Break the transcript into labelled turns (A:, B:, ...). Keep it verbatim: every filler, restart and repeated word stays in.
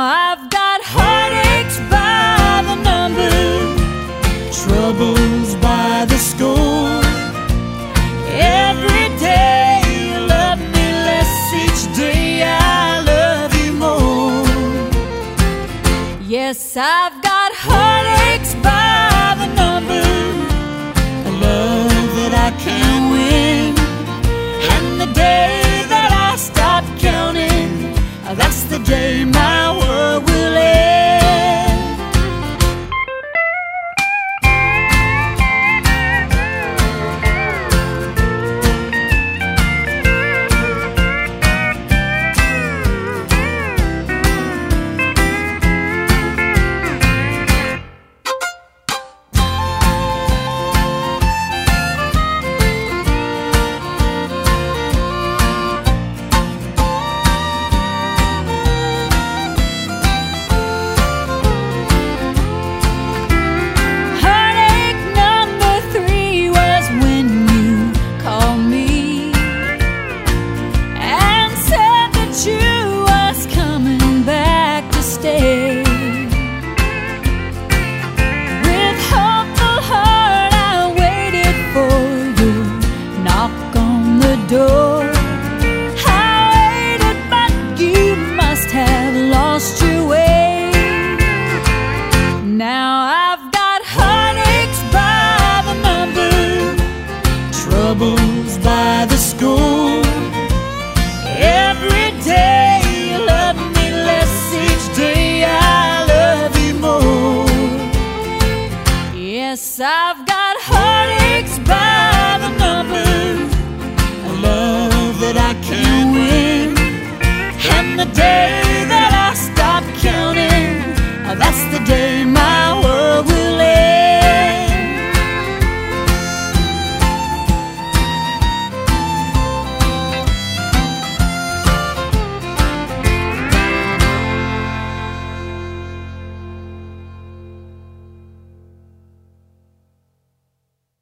A: I've got heartaches by the number, troubles by the score. Every day you love me less, each day I love you more. Yes, I've got heartaches by the number, a love that I can't win. And the day that I stop counting, that's the day